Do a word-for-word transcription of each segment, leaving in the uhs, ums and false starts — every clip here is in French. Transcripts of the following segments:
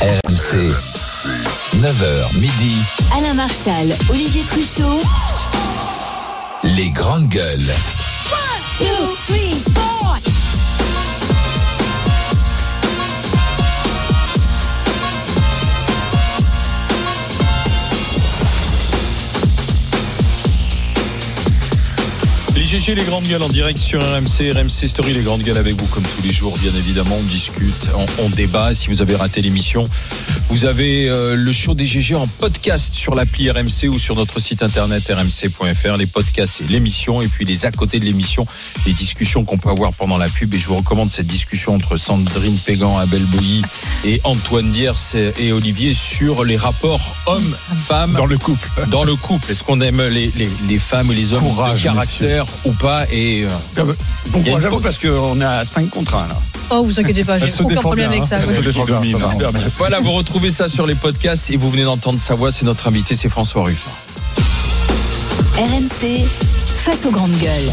R M C, neuf heures midi. Alain Marchal, Olivier Truchot. Les grandes gueules. one, two, three, four. Les G G, les grandes gueules en direct sur R M C, R M C Story, les grandes gueules avec vous comme tous les jours, bien évidemment, on discute, on, on débat. Si vous avez raté l'émission, vous avez euh, le show des G G en podcast sur l'appli R M C ou sur notre site internet r m c point f r. Les podcasts, c'est l'émission, et puis les à côté de l'émission, les discussions qu'on peut avoir pendant la pub. Et je vous recommande cette discussion entre Sandrine Pégan, Abel Boilly et Antoine Diers et Olivier sur les rapports hommes-femmes dans le couple. Dans le couple, est-ce qu'on aime les, les, les femmes et les hommes Courage, de caractère ou pas? Et euh, bon courage à vous parce qu'on est à cinq contre un là. Oh, vous inquiétez pas, j'ai aucun problème avec ça. Elle se défend bien, ça va. Voilà, vous retrouvez ça sur les podcasts et vous venez d'entendre sa voix. C'est notre invité, c'est François Ruffin. R M C, face aux grandes gueules.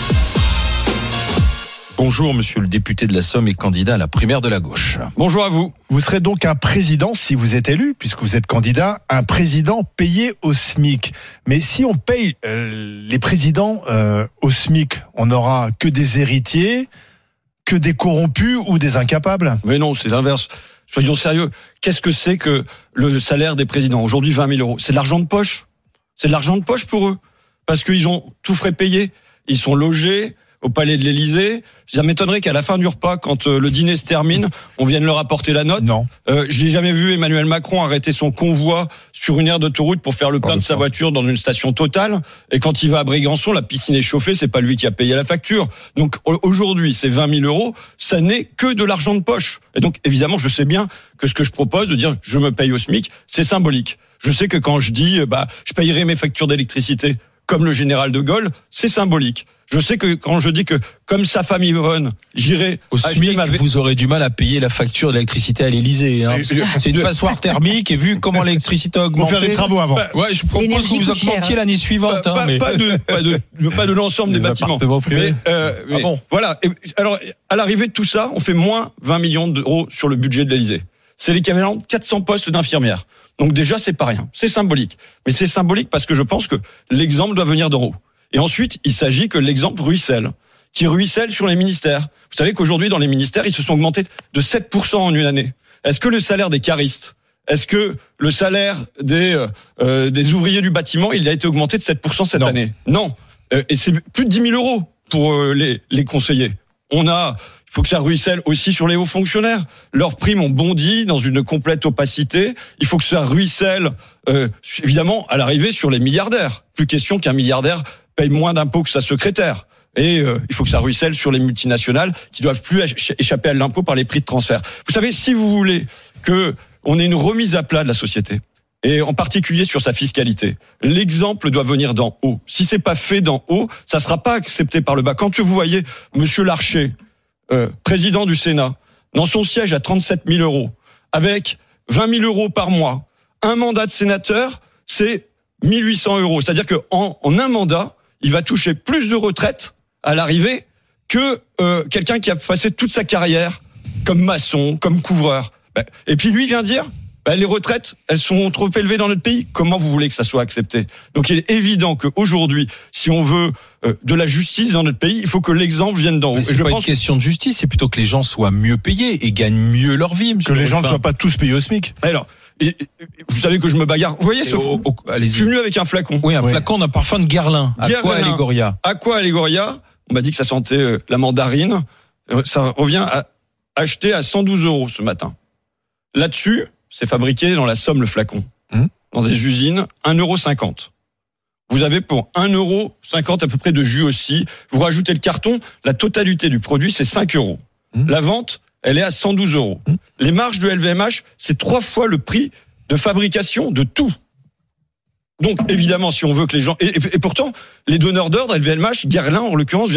Bonjour, monsieur le député de la Somme et candidat à la primaire de la gauche. Bonjour à vous. Vous serez donc un président, si vous êtes élu, puisque vous êtes candidat, un président payé au SMIC. Mais si on paye euh, les présidents euh, au SMIC, on n'aura que des héritiers, que des corrompus ou des incapables? Mais non, c'est l'inverse. Soyons sérieux. Qu'est-ce que c'est que le salaire des présidents? Aujourd'hui, vingt mille euros. C'est de l'argent de poche. C'est de l'argent de poche pour eux. Parce qu'ils ont tout frais payé. Ils sont logés au palais de l'Élysée. Ça m'étonnerait qu'à la fin du repas, quand euh, le dîner se termine, on vienne leur apporter la note. Non. Euh, je n'ai jamais vu Emmanuel Macron arrêter son convoi sur une aire d'autoroute pour faire le plein de sa voiture dans une station Total. Et quand il va à Brégançon, la piscine est chauffée, c'est pas lui qui a payé la facture. Donc aujourd'hui, ces vingt mille euros, ça n'est que de l'argent de poche. Et donc évidemment, je sais bien que ce que je propose, de dire je me paye au SMIC, c'est symbolique. Je sais que quand je dis bah je payerai mes factures d'électricité comme le général de Gaulle, c'est symbolique. Je sais que quand je dis que, comme sa famille Yvonne, j'irai au SMIC, ma... vous aurez du mal à payer la facture d'électricité à l'Élysée. Hein. C'est une passoire thermique, et vu comment l'électricité a augmenté... On fait les travaux avant. Bah, ouais, je propose que vous augmentiez l'année suivante. Pas, hein, mais... pas, de, pas, de, pas de l'ensemble des bâtiments. Mais, euh, mais, ah bon. Voilà. Et, alors, à l'arrivée de tout ça, on fait moins vingt millions d'euros sur le budget de l'Élysée. C'est l'équivalent de quatre cents postes d'infirmières. Donc déjà, c'est pas rien. C'est symbolique. Mais c'est symbolique parce que je pense que l'exemple doit venir d'en haut. Et ensuite, il s'agit que l'exemple ruisselle, qui ruisselle sur les ministères. Vous savez qu'aujourd'hui, dans les ministères, ils se sont augmentés de sept pour cent en une année. Est-ce que le salaire des caristes, est-ce que le salaire des, euh, des ouvriers du bâtiment, il a été augmenté de sept pour cent cette non. année? Non. Euh, et c'est plus de dix mille euros pour euh, les, les conseillers. On a... Il faut que ça ruisselle aussi sur les hauts fonctionnaires. Leurs primes ont bondi dans une complète opacité. Il faut que ça ruisselle, euh, évidemment, à l'arrivée sur les milliardaires. Plus question qu'un milliardaire paye moins d'impôts que sa secrétaire. Et euh, il faut que ça ruisselle sur les multinationales qui doivent plus échapper à l'impôt par les prix de transfert. Vous savez, si vous voulez que on ait une remise à plat de la société, et en particulier sur sa fiscalité, l'exemple doit venir d'en haut. Si c'est pas fait d'en haut, ça sera pas accepté par le bas. Quand vous voyez Monsieur Larcher, Euh, président du Sénat, dans son siège à trente-sept mille euros, avec vingt mille euros par mois, un mandat de sénateur, c'est mille huit cents euros. C'est-à-dire qu'en en un mandat, il va toucher plus de retraite à l'arrivée que euh, quelqu'un qui a passé toute sa carrière comme maçon, comme couvreur. Et puis lui vient dire, bah, les retraites, elles sont trop élevées dans notre pays. Comment vous voulez que ça soit accepté? Donc il est évident qu'aujourd'hui, si on veut euh, de la justice dans notre pays, il faut que l'exemple vienne d'en haut. C'est et je pas pense une question de justice, c'est plutôt que les gens soient mieux payés et gagnent mieux leur vie. Que les gens ne soient pas tous payés au SMIC. Alors, et, et, vous savez que je me bagarre. Vous voyez, ce, au, au, je suis venu avec un flacon. Oui, un oui. flacon d'un parfum de Guerlain. À Guerlain. quoi Allégoria? À quoi Allégoria? On m'a dit que ça sentait euh, la mandarine. Euh, ça revient à acheter à cent douze euros ce matin. Là-dessus, c'est fabriqué dans la Somme, le flacon. Mmh. Dans des usines, un euro cinquante. Vous avez pour un euro cinquante à peu près de jus aussi. Vous rajoutez le carton, la totalité du produit, c'est cinq euros. Mmh. La vente, elle est à cent douze euros. Mmh. Les marges de L V M H, c'est trois fois le prix de fabrication de tout. Donc, évidemment, si on veut que les gens... Et, et, et pourtant, les donneurs d'ordre, L V M H, Guerlain, en l'occurrence, vient dire,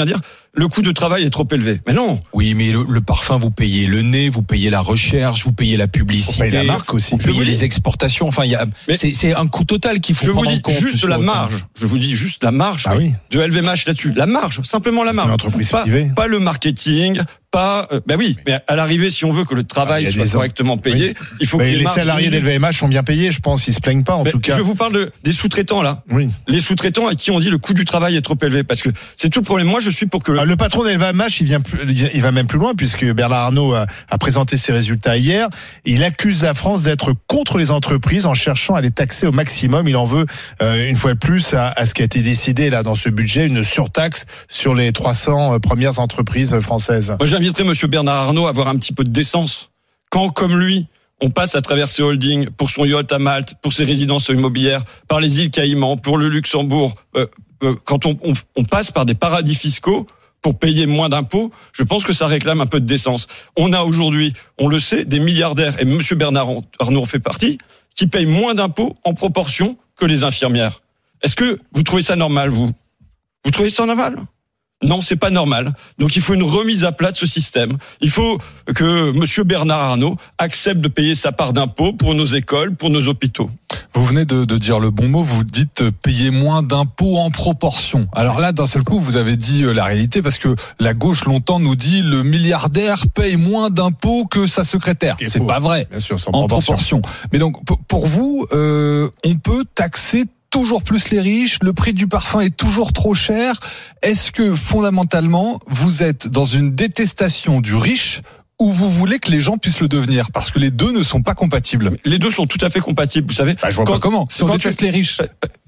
le coût de travail est trop élevé. Mais non. Oui, mais le, le parfum, vous payez le nez, vous payez la recherche, vous payez la publicité, vous payez la marque aussi, vous payez les exportations. Enfin, il y a, c'est, c'est un coût total qu'il faut je prendre vous dis en compte. juste la marge. Je vous dis juste la marge ah oui. de L V M H là-dessus. La marge, simplement la marge. C'est une entreprise pas, privée. Pas le marketing. Pas, euh, ben oui, mais à l'arrivée, si on veut que le travail ah, soit correctement payé, oui. il faut mais que les, les salariés d'L V M H sont bien payés, je pense, ils se plaignent pas en mais tout cas. Je vous parle de, des sous-traitants là. Oui. Les sous-traitants à qui on dit le coût du travail est trop élevé, parce que c'est tout le problème. Moi, je suis pour que le, ah, le patron d'L V M H, il vient, plus, il va même plus loin puisque Bernard Arnault a, a présenté ses résultats hier. Il accuse la France d'être contre les entreprises en cherchant à les taxer au maximum. Il en veut euh, une fois de plus à, à ce qui a été décidé là dans ce budget, une surtaxe sur les trois cents premières entreprises françaises. Moi, j'inviterais Monsieur Bernard Arnault à avoir un petit peu de décence. Quand, comme lui, on passe à travers ses holdings, pour son yacht à Malte, pour ses résidences immobilières, par les îles Caïmans, pour le Luxembourg, euh, euh, quand on, on, on passe par des paradis fiscaux pour payer moins d'impôts, je pense que ça réclame un peu de décence. On a aujourd'hui, on le sait, des milliardaires, et Monsieur Bernard Arnault en fait partie, qui payent moins d'impôts en proportion que les infirmières. Est-ce que vous trouvez ça normal, vous ? Vous trouvez ça normal ? Non, c'est pas normal. Donc il faut une remise à plat de ce système. Il faut que Monsieur Bernard Arnault accepte de payer sa part d'impôts pour nos écoles, pour nos hôpitaux. Vous venez de, de dire le bon mot, vous dites payer moins d'impôts en proportion. Alors là, d'un seul coup, vous avez dit la réalité, parce que la gauche longtemps nous dit le milliardaire paye moins d'impôts que sa secrétaire. C'est pas vrai. Bien sûr, c'est en, en proportion. proportion. Mais donc, pour vous, euh, on peut taxer toujours plus les riches, le prix du parfum est toujours trop cher. Est-ce que fondamentalement, vous êtes dans une détestation du riche ou vous voulez que les gens puissent le devenir? Parce que les deux ne sont pas compatibles. Les deux sont tout à fait compatibles, vous savez. Bah, je vois quand, pas comment. Si on déteste tu... les riches.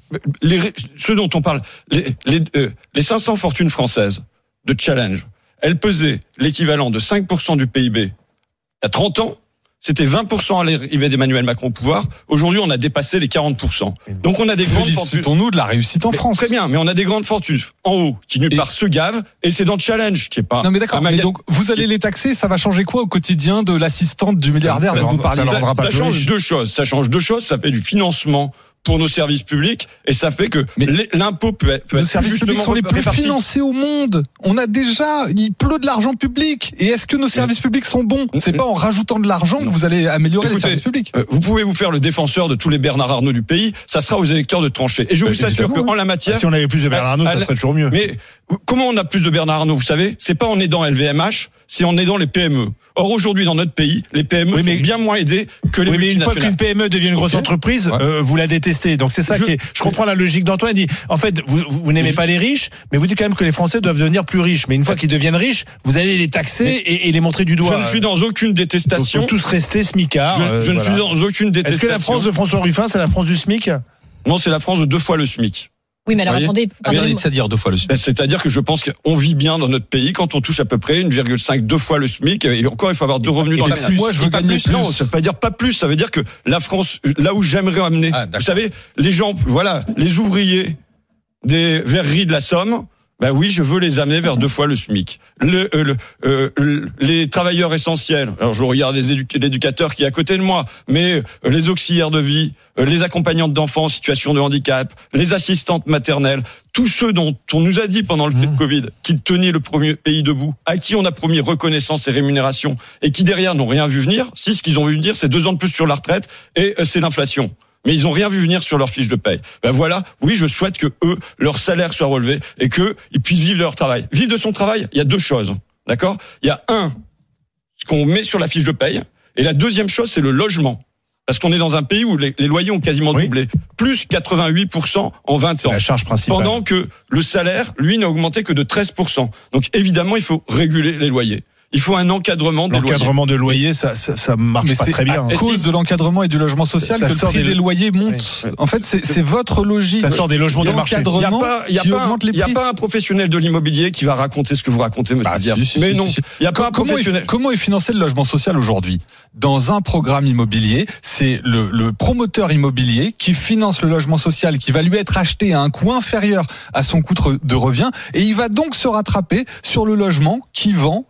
Les, ceux dont on parle, les, les, euh, les cinq cents fortunes françaises de Challenge, elles pesaient l'équivalent de cinq pour cent du P I B. Il y a trente ans, c'était vingt pour cent à l'arrivée d'Emmanuel Macron au pouvoir. Aujourd'hui, on a dépassé les quarante pour cent. Donc, on a des grandes fortunes. Félicitons-nous de la réussite en mais, France. Très bien, mais on a des grandes fortunes en haut qui nulle part se gavent, et c'est dans le Challenge qui est pas. Non, mais d'accord. Mais donc, vous allez les taxer, ça va changer quoi au quotidien de l'assistante du milliardaire dont vous parlez? Ça, ça, ça change deux choses. Ça change deux choses. Ça fait du financement pour nos services publics, et ça fait que mais l'impôt peut être, peut nos être services publics sont les plus répartis. Financés au monde. On a déjà, il pleut de l'argent public. Et est-ce que nos services publics sont bons? C'est pas en rajoutant de l'argent non. que vous allez améliorer Écoutez, les services publics. Euh, vous pouvez vous faire le défenseur de tous les Bernard Arnault du pays. Ça sera aux électeurs de trancher. Et je vous assure qu'en oui. la matière, si on avait plus de Bernard Arnault, ça serait toujours mieux. Mais comment on a plus de Bernard Arnault? Vous savez, c'est pas en aidant L V M H, c'est en aidant les P M E. Or aujourd'hui dans notre pays, les P M E oui, mais, sont bien moins aidés que les oui, mais une fois qu'une P M E devient une grosse okay. entreprise, ouais. euh, vous la détestez. Donc c'est ça je, qui est. Je comprends la logique d'Antoine. Il dit en fait vous, vous, vous n'aimez je, pas les riches, mais vous dites quand même que les Français doivent devenir plus riches. Mais une fois qu'ils deviennent riches, vous allez les taxer et, et les montrer du doigt. Je ne suis dans aucune détestation. Donc, tous rester smicards. Je, euh, je voilà. ne suis dans aucune détestation. Est-ce que la France de François Ruffin, c'est la France du SMIC? Non, c'est la France de deux fois le SMIC. Oui, mais alors attendez. C'est-à-dire deux fois le SMIC. C'est-à-dire que je pense qu'on vit bien dans notre pays quand on touche à peu près une virgule cinq, deux fois le SMIC. Et encore, il faut avoir deux revenus dans la vie. Moi, je veux gagner plus. Non, ça veut pas dire pas plus. Ça veut dire que la France, là où j'aimerais amener, ah, vous savez, les gens, voilà, les ouvriers des verreries de la Somme. Ben oui, je veux les amener vers deux fois le SMIC. Le, euh, le, euh, les travailleurs essentiels. Alors je regarde les édu- l'éducateur qui est à côté de moi, mais euh, les auxiliaires de vie, euh, les accompagnantes d'enfants en situation de handicap, les assistantes maternelles, tous ceux dont on nous a dit pendant le mmh. Covid qu'ils tenaient le premier pays debout, à qui on a promis reconnaissance et rémunération, et qui derrière n'ont rien vu venir. Si ce qu'ils ont vu venir, c'est deux ans de plus sur la retraite et euh, c'est l'inflation. Mais ils ont rien vu venir sur leur fiche de paye. Ben voilà, oui, je souhaite que eux, leur salaire soit relevé et que ils puissent vivre de leur travail. Vivre de son travail, il y a deux choses, d'accord? Il y a un, ce qu'on met sur la fiche de paye, et la deuxième chose, c'est le logement. Parce qu'on est dans un pays où les, les loyers ont quasiment oui. doublé, plus quatre-vingt-huit pour cent en vingt ans. C'est la charge principale. Pendant que le salaire, lui, n'a augmenté que de treize pour cent. Donc évidemment, il faut réguler les loyers. Il faut un encadrement des loyers. L'encadrement de loyers, ça, ça, ça marche mais pas très bien. À cause de l'encadrement et du logement social ça que le prix des, des loyers monte. Oui. En fait, c'est, c'est votre logique. Ça sort des logements du marché. Il n'y a pas, il y a pas, il y a pas un professionnel de l'immobilier qui va raconter ce que vous racontez, monsieur bah, Dier. Si, si, mais si, non, il si, si. y a pas un comment professionnel. Est, comment est financé le logement social aujourd'hui? Dans un programme immobilier, c'est le, le promoteur immobilier qui finance le logement social, qui va lui être acheté à un coût inférieur à son coût de revient, et il va donc se rattraper sur le logement qui vend euh, au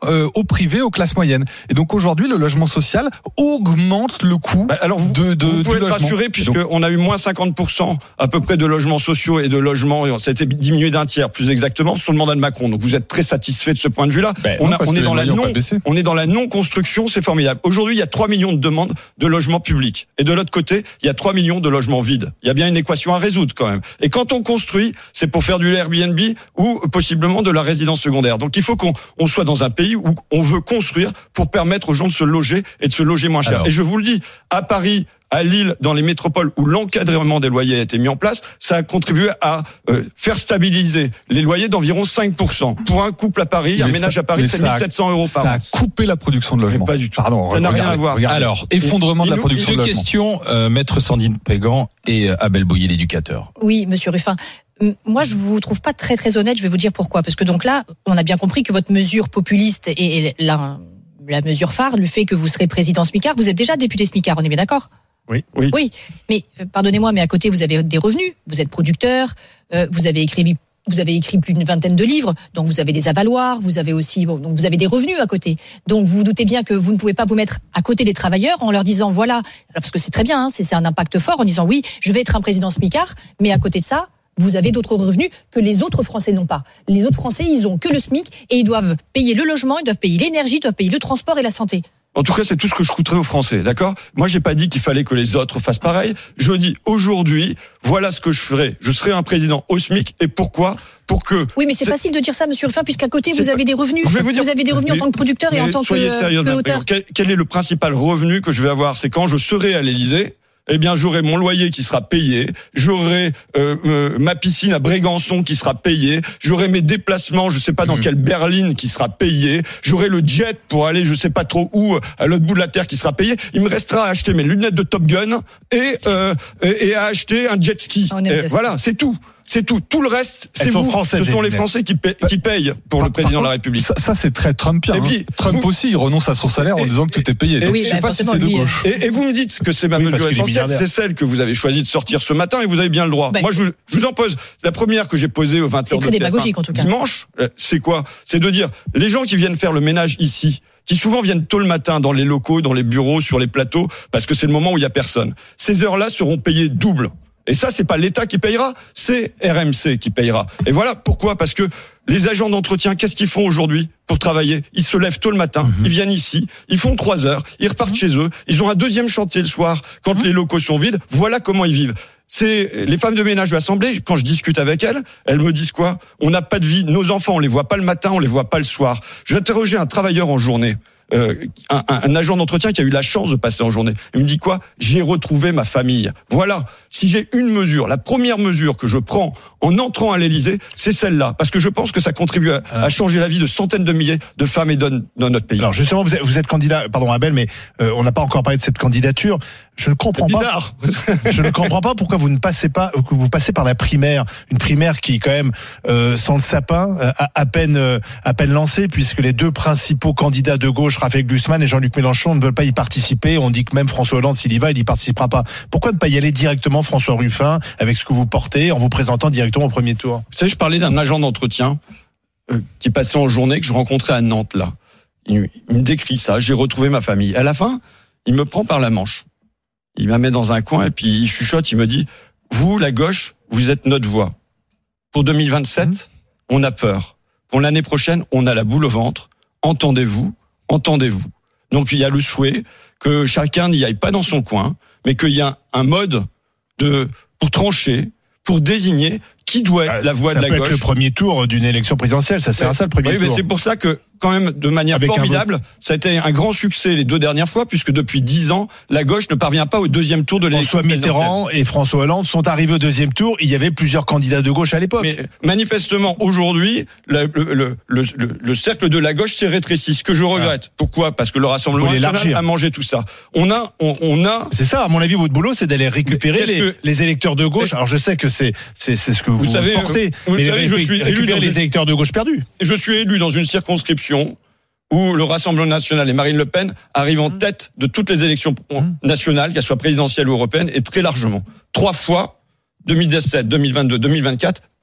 privé aux classes moyennes. Et donc aujourd'hui, le logement social augmente le coût bah alors vous, de, de vous pouvez du être logement. rassuré puisqu'on a eu moins cinquante pour cent à peu près de logements sociaux et de logements, ça a été diminué d'un tiers plus exactement sur le mandat de Macron. Donc vous êtes très satisfait de ce point de vue-là. Ben on, non, a, parce on que est les dans la loyers ont non, pas baissé. on est dans la non-construction, c'est formidable. Aujourd'hui, il y a trois millions de demandes de logements publics. Et de l'autre côté, il y a trois millions de logements vides. Il y a bien une équation à résoudre quand même. Et quand on construit, c'est pour faire du Airbnb ou possiblement de la résidence secondaire. Donc il faut qu'on on soit dans un pays où on veut construire pour permettre aux gens de se loger et de se loger moins cher. Alors. Et je vous le dis, à Paris, à Lille, dans les métropoles où l'encadrement des loyers a été mis en place, ça a contribué à euh, faire stabiliser les loyers d'environ cinq pour cent. Pour un couple à Paris, Mais un ça- ménage à Paris, mais c'est ça a- mille sept cents euros par Ça an. a coupé la production de logement. Mais pas du tout. Pardon, Ça n'a rien regardez, à voir. regardez. Alors, Effondrement de la il nous- production de Deux logement. questions, euh, Maître Sandrine Pégan et euh, Abel Boyer, l'éducateur. Oui, monsieur Ruffin. M- Moi, je vous trouve pas très très honnête. Je vais vous dire pourquoi. Parce que donc là, on a bien compris que votre mesure populiste et, et la, la mesure phare, le fait que vous serez président smicard, vous êtes déjà député smicard, on est bien d'accord ? Oui, oui. Oui, mais euh, pardonnez-moi, mais à côté, vous avez des revenus. Vous êtes producteur, euh, vous avez écrit. Vous avez écrit plus d'une vingtaine de livres, donc vous avez des avaloirs, vous avez aussi, bon, donc vous avez des revenus à côté. Donc vous vous doutez bien que vous ne pouvez pas vous mettre à côté des travailleurs en leur disant voilà, alors parce que c'est très bien, hein, c'est, c'est un impact fort en disant oui, je vais être un président smicard, mais à côté de ça, vous avez d'autres revenus que les autres Français n'ont pas. Les autres Français, ils ont que le SMIC et ils doivent payer le logement, ils doivent payer l'énergie, ils doivent payer le transport et la santé. En tout cas, c'est tout ce que je coûterais aux Français, d'accord ? Moi, j'ai pas dit qu'il fallait que les autres fassent pareil. Je dis aujourd'hui, voilà ce que je ferai. Je serai un président au SMIC. Et pourquoi ? Pour que. Oui, mais c'est, c'est facile de dire ça, monsieur Ruffin, puisqu'à côté, C'est vous pas- avez des revenus. Je vais vous dire- avez des revenus en Mais- tant que producteur et mais en tant que, soyez sérieux, que madame auteur. Pégan. Quel, quel est le principal revenu que je vais avoir ? C'est quand je serai à l'Élysée. Eh bien, j'aurai mon loyer qui sera payé, j'aurai euh, euh, ma piscine à Brégançon qui sera payée, j'aurai mes déplacements, je sais pas dans Mmh. quelle berline qui sera payé, j'aurai le jet pour aller je sais pas trop où à l'autre bout de la terre qui sera payé. Il me restera à acheter mes lunettes de Top Gun et euh, et, et à acheter un jet ski. On aime Et bien ça. voilà, c'est tout. C'est tout. Tout le reste, Elles c'est sont vous. françaises, Ce sont les les lunettes. Français qui, paient, qui payent pour Par- le président par de la contre, République. Ça, ça, c'est très Trumpien. Et hein. puis, Trump vous- aussi, il renonce à son salaire en Et- disant que tout est payé. et- Donc, oui, je sais bah, pas si c'est de forcément, lui, gauche. Et, et vous me dites que c'est ma Oui, mesure parce qu'il est essentielle, milliardaire. c'est celle que vous avez choisi de sortir ce matin et vous avez bien le droit. Ben, Moi, je, vous- je vous en pose. La première que j'ai posée au vingt heures C'est très de T F un démagogique, en tout cas. dimanche, euh, c'est quoi ? C'est de dire, les gens qui viennent faire le ménage ici, qui souvent viennent tôt le matin dans les locaux, dans les bureaux, sur les plateaux, parce que c'est le moment où il y a personne. Ces heures-là seront payées double. Et ça, c'est pas l'État qui payera, c'est R M C qui payera. Et voilà pourquoi, parce que les agents d'entretien, qu'est-ce qu'ils font aujourd'hui pour travailler ? Ils se lèvent tôt le matin, Mmh. ils viennent ici, ils font trois heures, ils repartent chez eux, ils ont un deuxième chantier le soir quand Mmh. les locaux sont vides. Voilà comment ils vivent. C'est les femmes de ménage de l'Assemblée, quand je discute avec elles, elles me disent quoi ? On n'a pas de vie, nos enfants, on les voit pas le matin, on les voit pas le soir. J'ai interrogé un travailleur en journée. Euh, un, un, un agent d'entretien qui a eu la chance de passer en journée. Il me dit quoi ? J'ai retrouvé ma famille. Voilà. Si j'ai une mesure, la première mesure que je prends en entrant à l'Élysée, c'est celle-là, parce que je pense que ça contribue à, à changer la vie de centaines de milliers de femmes et d'hommes dans notre pays. Alors justement, vous êtes, vous êtes candidat, pardon Abel, mais euh, on n'a pas encore parlé de cette candidature. Je ne comprends pas. Bizarre. Je ne comprends pas pourquoi vous ne passez pas, que vous passez par la primaire, une primaire qui quand même euh, sent le sapin, euh, à, à peine euh, à peine lancée, puisque les deux principaux candidats de gauche, Raphaël Glucksmann et Jean-Luc Mélenchon, ne veulent pas y participer. On dit que même François Hollande, s'il y va, il y participera pas. Pourquoi ne pas y aller directement, François Ruffin, avec ce que vous portez, en vous présentant directement au premier tour ? Vous savez, je parlais d'un agent d'entretien euh, qui passait en journée, que je rencontrais à Nantes, là. Il, il me décrit ça, j'ai retrouvé ma famille. À la fin, il me prend par la manche. Il m'a mis dans un coin et puis il chuchote, il me dit, vous, la gauche, vous êtes notre voix. Pour deux mille vingt-sept, mmh. on a peur. Pour l'année prochaine, on a la boule au ventre. Entendez-vous, entendez-vous. Donc il y a le souhait que chacun n'y aille pas dans son coin, mais qu'il y a un mode de pour trancher, pour désigner qui doit être la voix ça de la peut gauche. être le premier tour d'une élection présidentielle, ça sert à ça le premier oui, tour. mais c'est pour ça que, quand même, de manière Avec un formidable, ça a été un grand succès les deux dernières fois, puisque depuis dix ans, la gauche ne parvient pas au deuxième tour de l'élection François Mitterrand et François Hollande sont arrivés au deuxième tour. Il y avait plusieurs candidats de gauche à l'époque. Mais manifestement, aujourd'hui, le, le, le, le, le cercle de la gauche s'est rétréci, ce que je regrette. Ah. Pourquoi ? Parce que le Rassemblement Faut national l'élargir. a mangé tout ça. On a, on, on a. C'est ça, à mon avis, votre boulot, c'est d'aller récupérer les, que... les électeurs de gauche. Mais... Alors je sais que c'est c'est, c'est ce que vous, vous savez, portez, vous mais savez, ré- je suis élu récupérer dans les une... électeurs de gauche perdus. Je suis élu dans une circonscription où le Rassemblement national et Marine Le Pen arrivent en tête de toutes les élections nationales, qu'elles soient présidentielles ou européennes, et très largement. Trois fois, deux mille dix-sept, deux mille vingt-deux, deux mille vingt-quatre,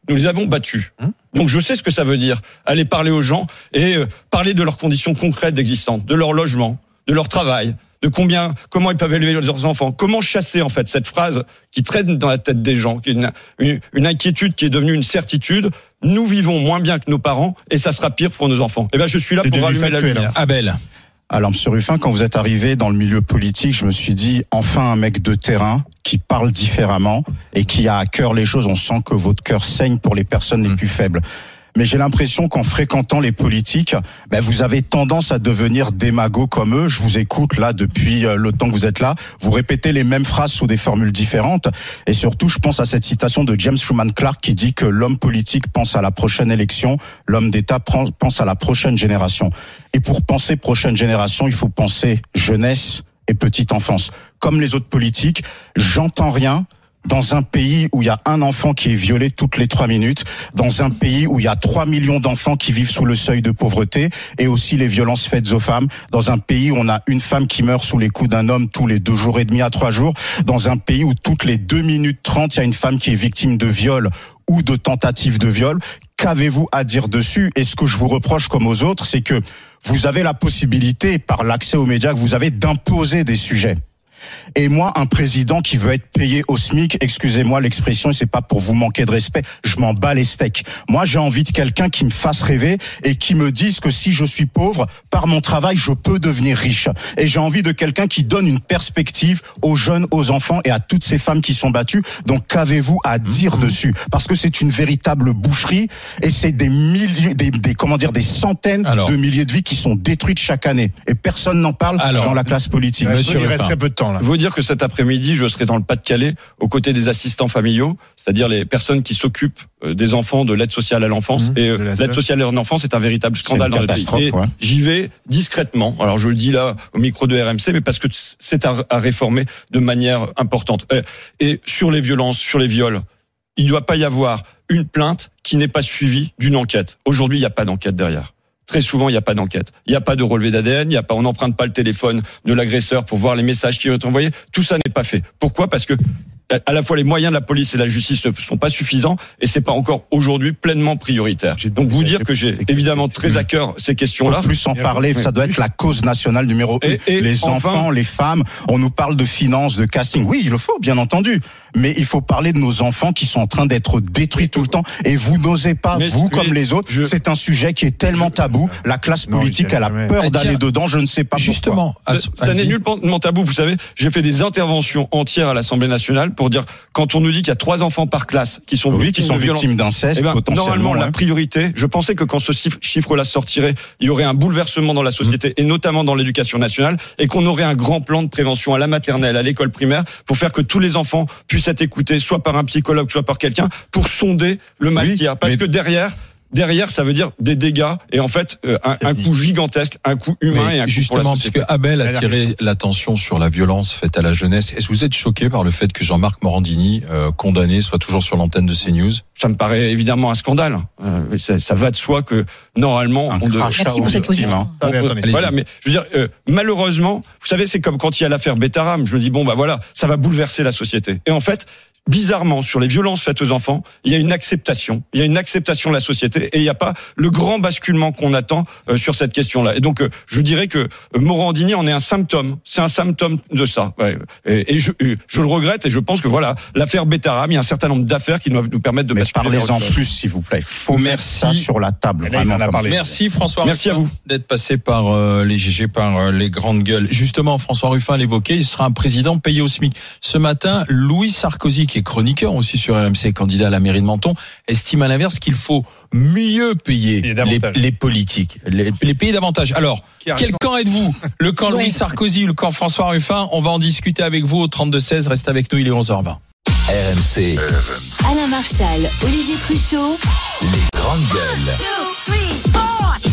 nous les avons battus. Donc je sais ce que ça veut dire, aller parler aux gens et euh, parler de leurs conditions concrètes d'existence, de leur logement, de leur travail, de combien, comment ils peuvent élever leurs enfants, comment chasser en fait cette phrase qui traîne dans la tête des gens, qui est une, une, une inquiétude qui est devenue une certitude. Nous vivons moins bien que nos parents et ça sera pire pour nos enfants. Et ben je suis là C'est pour devenu rallumer la factuel, lumière. Abel. Alors, Monsieur Ruffin, quand vous êtes arrivé dans le milieu politique, je me suis dit, enfin un mec de terrain qui parle différemment et qui a à cœur les choses. On sent que votre cœur saigne pour les personnes les plus faibles. Mais j'ai l'impression qu'en fréquentant les politiques, ben vous avez tendance à devenir démago comme eux. Je vous écoute là depuis le temps que vous êtes là. Vous répétez les mêmes phrases sous des formules différentes. Et surtout, je pense à cette citation de James Truman Clark qui dit que l'homme politique pense à la prochaine élection, l'homme d'État pense à la prochaine génération. Et pour penser prochaine génération, il faut penser jeunesse et petite enfance. Comme les autres politiques, j'entends rien. Dans un pays où il y a un enfant qui est violé toutes les trois minutes, dans un pays où il y a trois millions d'enfants qui vivent sous le seuil de pauvreté, et aussi les violences faites aux femmes, dans un pays où on a une femme qui meurt sous les coups d'un homme tous les deux jours et demi à trois jours, dans un pays où toutes les deux minutes trente, il y a une femme qui est victime de viol ou de tentative de viol. Qu'avez-vous à dire dessus? Et ce que je vous reproche comme aux autres, c'est que vous avez la possibilité, par l'accès aux médias que vous avez, d'imposer des sujets. Et moi, un président qui veut être payé au SMIC, excusez-moi l'expression, et c'est pas pour vous manquer de respect, je m'en bats les steaks. Moi, j'ai envie de quelqu'un qui me fasse rêver et qui me dise que si je suis pauvre, par mon travail, je peux devenir riche. Et j'ai envie de quelqu'un qui donne une perspective aux jeunes, aux enfants et à toutes ces femmes qui sont battues. Donc, qu'avez-vous à dire mmh. dessus? Parce que c'est une véritable boucherie et c'est des milliers, des, des comment dire, des centaines Alors, de milliers de vies qui sont détruites chaque année. Et personne n'en parle Alors, dans la classe politique. Monsieur, il reste très peu de temps là. Je veux dire que cet après-midi, je serai dans le Pas-de-Calais aux côtés des assistants familiaux, c'est-à-dire les personnes qui s'occupent des enfants de l'aide sociale à l'enfance. Mmh, et l'aide sociale à l'enfance est un véritable scandale dans le pays. Et ouais. J'y vais discrètement. Alors je le dis là au micro de R M C, mais parce que c'est à, à réformer de manière importante. Et sur les violences, sur les viols, il ne doit pas y avoir une plainte qui n'est pas suivie d'une enquête. Aujourd'hui, il n'y a pas d'enquête derrière. Très souvent, il n'y a pas d'enquête. Il n'y a pas de relevé d'A D N, il y a pas, on n'emprunte pas le téléphone de l'agresseur pour voir les messages qui ont été envoyés. Tout ça n'est pas fait. Pourquoi? Parce que à la fois les moyens de la police et de la justice ne sont pas suffisants et c'est pas encore aujourd'hui pleinement prioritaire. Donc vous dire que j'ai évidemment très à cœur ces questions-là. Faut plus en parler, ça doit être la cause nationale numéro un. Et, et les enfin, enfants, les femmes, on nous parle de finances, de casting. Oui, il le faut, bien entendu. Mais il faut parler de nos enfants qui sont en train d'être détruits tout le temps. Et vous n'osez pas, mais, vous mais, comme les autres, je, c'est un sujet qui est tellement tabou. La classe politique, non, elle a peur ah, d'aller tiens, dedans. Je ne sais pas justement, pourquoi. Justement, ça n'est nullement tabou. Vous savez, j'ai fait des interventions entières à l'Assemblée nationale pour dire, quand on nous dit qu'il y a trois enfants par classe qui sont oui, victimes, qui sont de victimes d'inceste, eh ben, potentiellement. Normalement, ouais. la priorité, je pensais que quand ce chiffre-là sortirait, il y aurait un bouleversement dans la société, mmh. et notamment dans l'éducation nationale, et qu'on aurait un grand plan de prévention à la maternelle, à l'école primaire, pour faire que tous les enfants puissent être écoutés, soit par un psychologue, soit par quelqu'un, pour sonder le mal oui, qu'il y a. Parce mais... que derrière... Derrière, ça veut dire des dégâts et en fait euh, un, un coup gigantesque, un coup humain mais et un coup justement, pour la société. Parce que Abel a tiré l'attention sur la violence faite à la jeunesse. Est-ce que vous êtes choqué par le fait que Jean-Marc Morandini, euh, condamné, soit toujours sur l'antenne de CNews? Ça me paraît évidemment un scandale. Euh, ça, ça va de soi que normalement un on devrait. Merci pour cette position. On, on, voilà, mais je veux dire, euh, malheureusement, vous savez, c'est comme quand il y a l'affaire Betaram. Je me dis bon bah voilà, ça va bouleverser la société. Et en fait. Bizarrement, sur les violences faites aux enfants, il y a une acceptation. Il y a une acceptation de la société et il n'y a pas le grand basculement qu'on attend euh, sur cette question-là. Et donc, euh, je dirais que euh, Morandini en est un symptôme. C'est un symptôme de ça. Ouais. Et, et je, je le regrette et je pense que voilà, l'affaire Betaram, il y a un certain nombre d'affaires qui doivent nous permettre de Mais basculer. Parlez-en plus, s'il vous plaît. Faut mettre ça sur la table. Vraiment, merci François. Merci Ruffin à vous d'être passé par euh, les G G, par euh, les grandes gueules. Justement, François Ruffin l'évoquait, il sera un président payé au SMIC. Ce matin, Louis Sarkozy, qui est chroniqueur aussi sur R M C, candidat à la mairie de Menton, estime à l'inverse qu'il faut mieux payer les, les politiques, les, les payer davantage. Alors, quel camp êtes-vous? Le camp ouais. Louis Sarkozy ou le camp François Ruffin? On va en discuter avec vous au trente-deux seize. Reste avec nous, il est onze heures vingt. R M C. Alain Marchal, Olivier Truchot. Les grandes gueules. two, three, four.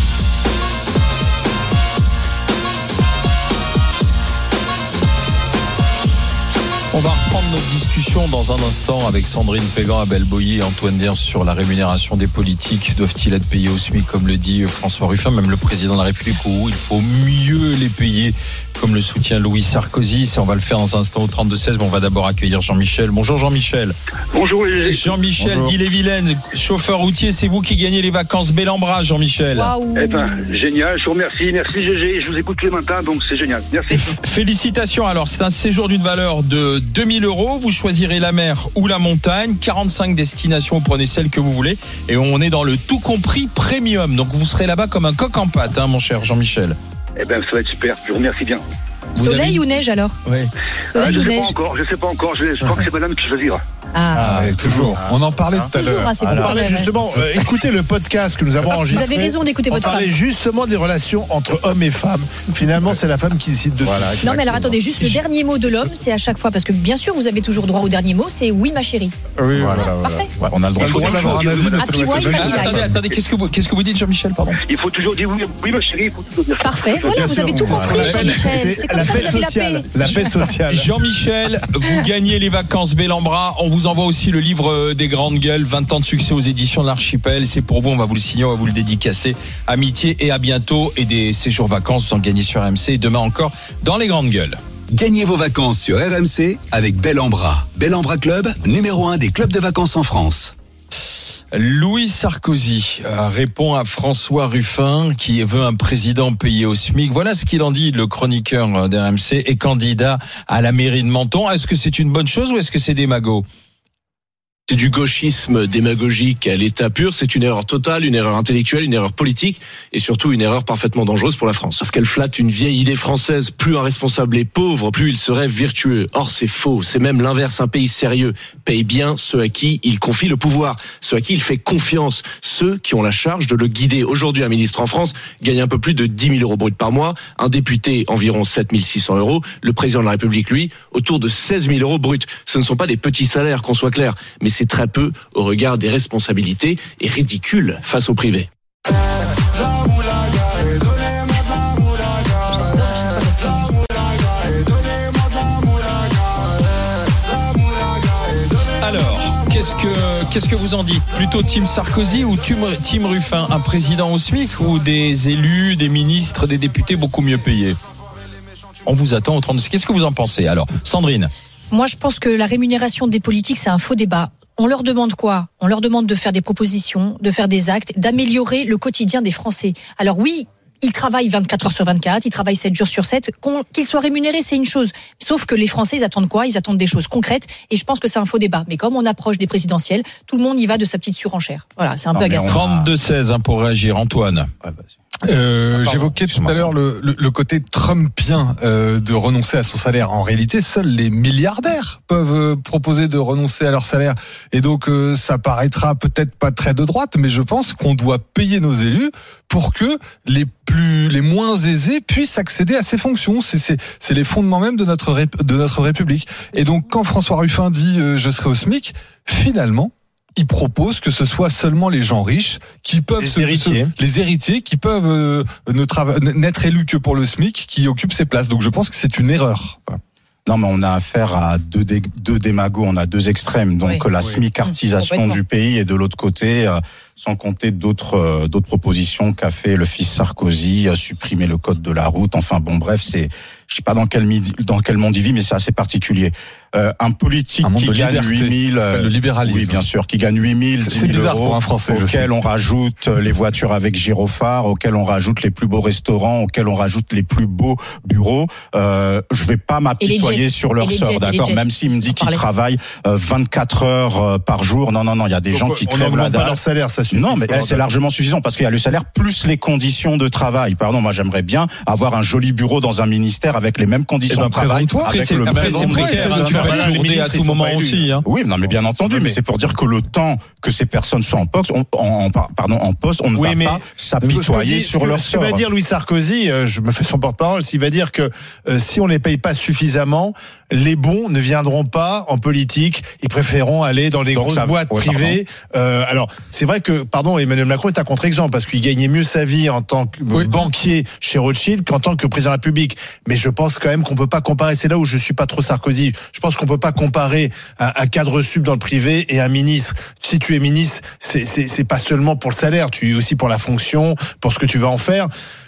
On va reprendre notre discussion dans un instant avec Sandrine Pégan, Abel Boyer et Antoine Diers sur la rémunération des politiques. Doivent-ils être payés au SMIC, comme le dit François Ruffin, même le président de la République, où il faut mieux les payer comme le soutient Louis Sarkozy. Ça, on va le faire dans un instant au trente-deux seize, mais on va d'abord accueillir Jean-Michel. Bonjour Jean-Michel. Bonjour Jean-Michel Bonjour. d'Ille-et-Vilaine, chauffeur routier, c'est vous qui gagnez les vacances Bel-en-Bras, Jean-Michel. Waouh. Eh ben, génial, je vous remercie. Merci G G, je vous écoute tous les matins, donc c'est génial. Merci. Félicitations, alors c'est un séjour d'une valeur de deux mille euros, vous choisirez la mer ou la montagne, quarante-cinq destinations, vous prenez celle que vous voulez, et on est dans le tout compris premium, donc vous serez là-bas comme un coq en pâte, hein, mon cher Jean-Michel. Eh ben, ça va être super, je vous remercie bien. Vous Soleil avez- ou neige alors? Oui. Ah, Soleil je ou sais neige? pas encore, je sais pas encore, je, je crois que c'est madame qui choisira. Ah, Ah, ouais, toujours. On en parlait tout à toujours, l'heure. hein, c'est On pour parlait parler, ouais. justement, euh, écoutez le podcast que nous avons Vous enregistré. avez raison d'écouter On votre parlait femme. justement des relations entre hommes et femmes. Finalement, c'est la femme qui décide de Voilà, Non mais alors attendez, juste le Je- dernier mot de l'homme, c'est à chaque fois, parce que bien sûr vous avez toujours droit au dernier mot, c'est oui ma chérie. Oui, Voilà, C'est voilà. parfait. Ouais, on a le droit On a le droit de d'avoir un avis de Happy tous les wife, côtés. happy life. Attendez, attendez, qu'est-ce que vous, qu'est-ce que vous dites Jean-Michel, pardon? Il faut toujours dire oui, oui ma chérie, il faut toujours dire ça. Parfait, voilà, Bien vous sûr, avez tout c'est ce compris qu'on appelle- Jean-Michel, c'est comme la ça que paix vous avez la sociale. paix. La paix sociale. Jean-Michel, vous gagnez les vacances Bel-en-Bras. On vous envoie aussi le livre euh, des grandes gueules, vingt ans de succès aux éditions de l'Archipel. C'est pour vous, on va vous le signer, on va vous le dédicacer. Amitié et à bientôt. Et des séjours vacances, vous en gagnez sur R M C. Et demain encore dans les grandes gueules. Gagnez vos vacances sur R M C avec Bel-en-Bras. Bel-en-Bras Club, numéro un des clubs de vacances en France. Louis Sarkozy euh, répond à François Ruffin qui veut un président payé au SMIC. Voilà ce qu'il en dit, le chroniqueur euh, d'R M C et candidat à la mairie de Menton. Est-ce que c'est une bonne chose ou est-ce que c'est démago? C'est du gauchisme démagogique à l'état pur, c'est une erreur totale, une erreur intellectuelle, une erreur politique et surtout une erreur parfaitement dangereuse pour la France. Parce qu'elle flatte une vieille idée française, plus un responsable est pauvre, plus il serait vertueux. Or c'est faux, c'est même l'inverse, un pays sérieux paye bien ceux à qui il confie le pouvoir, ceux à qui il fait confiance, ceux qui ont la charge de le guider. Aujourd'hui un ministre en France gagne un peu plus de dix mille euros bruts par mois, un député environ sept mille six cents euros, le président de la République lui autour de seize mille euros bruts. Ce ne sont pas des petits salaires qu'on soit clair, mais c'est très peu au regard des responsabilités et ridicule face au privé. Alors, qu'est-ce que qu'est-ce que vous en dites? Plutôt Team Sarkozy ou Team, team Ruffin? Un président au SMIC ou des élus, des ministres, des députés beaucoup mieux payés? On vous attend au trente. Qu'est-ce que vous en pensez? Alors, Sandrine. Moi je pense que la rémunération des politiques c'est un faux débat. On leur demande quoi? On leur demande de faire des propositions, de faire des actes, d'améliorer le quotidien des Français. Alors oui, ils travaillent vingt-quatre heures sur vingt-quatre, ils travaillent sept jours sur sept. Qu'ils soient rémunérés, c'est une chose. Sauf que les Français, ils attendent quoi? Ils attendent des choses concrètes. Et je pense que c'est un faux débat. Mais comme on approche des présidentielles, tout le monde y va de sa petite surenchère. Voilà, c'est un Non, peu mais agaçant. on- trente-deux seize hein, pour réagir. Antoine. Ouais, bah, c'est- Euh, Pardon, J'évoquais tout excuse-moi. à l'heure le, le, le côté trumpien euh, de renoncer à son salaire. En réalité, seuls les milliardaires peuvent euh, proposer de renoncer à leur salaire. Et donc, euh, ça paraîtra peut-être pas très de droite, mais je pense qu'on doit payer nos élus pour que les plus, les moins aisés puissent accéder à ces fonctions. C'est, c'est, c'est les fondements même de notre, rép- de notre République. Et donc, quand François Ruffin dit euh, je serai au SMIC, finalement, il propose que ce soit seulement les gens riches qui peuvent Les se- héritiers. se- les héritiers qui peuvent euh, ne trava- n'être élus que pour le SMIC qui occupent ces places. Donc je pense que c'est une erreur. Voilà. Non, mais on a affaire à deux, dé- deux démagos, on a deux extrêmes. Donc Oui. la Oui. smicartisation Complètement. du pays et de l'autre côté, euh, sans compter d'autres euh, d'autres propositions qu'a fait le fils Sarkozy, euh, supprimer le code de la route. Enfin bon, bref, c'est je sais pas dans quel midi- dans quel monde il vit, mais c'est assez particulier. Euh, un politique Un monde qui de gagne liberté. huit mille, Ça s'appelle le libéralisme. oui bien sûr, qui gagne huit mille, C'est- dix c'est mille bizarre euros, pour un Français, je sais. auquel on rajoute les voitures avec gyrophare, auquel on rajoute les plus beaux restaurants, auquel on rajoute les plus beaux bureaux. Euh, je vais pas m'apitoyer jets. sur leur Et les sort, jets, et les d'accord, jets. même s'il me dit On qu'ils parlait. travaillent euh, vingt-quatre heures euh, par jour. Non, non, non, il y a des Donc, gens qui on crèvent la n'augmente pas dalle. leur salaire, ça suffit. Non, mais pas eh, c'est largement suffisant parce qu'il y a le salaire plus les conditions de travail. Pardon, moi j'aimerais bien avoir un joli bureau dans un ministère avec les mêmes conditions Eh ben, de travail. présente-toi. avec Après, c'est, le après, même c'est nombre de précaire, personnes. hein, tu vas Voilà, pas les lourder à ministres, tout ils sont moment pas élus. aussi. Hein. Oui, non, mais bien entendu, mais c'est pour dire que le temps que ces personnes soient en poste, on, en, en- pardon, en poste, on ne Oui, va mais pas Ce s'apitoyer que dit- sur ce que- leur ce que sort. va dire Louis Sarkozy, euh, je me fais son porte-parole, s'il va dire que euh, si on les paye pas suffisamment, les bons ne viendront pas en politique, ils préféreront aller dans les Donc grosses ça- boîtes ouais, privées. Euh, alors, c'est vrai que, pardon, Emmanuel Macron est un contre-exemple parce qu'il gagnait mieux sa vie en tant que Oui. banquier chez Rothschild qu'en tant que président de la République. Mais je pense quand même qu'on peut pas comparer, c'est là où je suis pas trop Sarkozy, je pense qu'on peut pas comparer un, un cadre sub dans le privé et un ministre. Si tu es ministre, c'est, c'est, c'est pas seulement pour le salaire, tu es aussi pour la fonction, pour ce que tu vas en faire.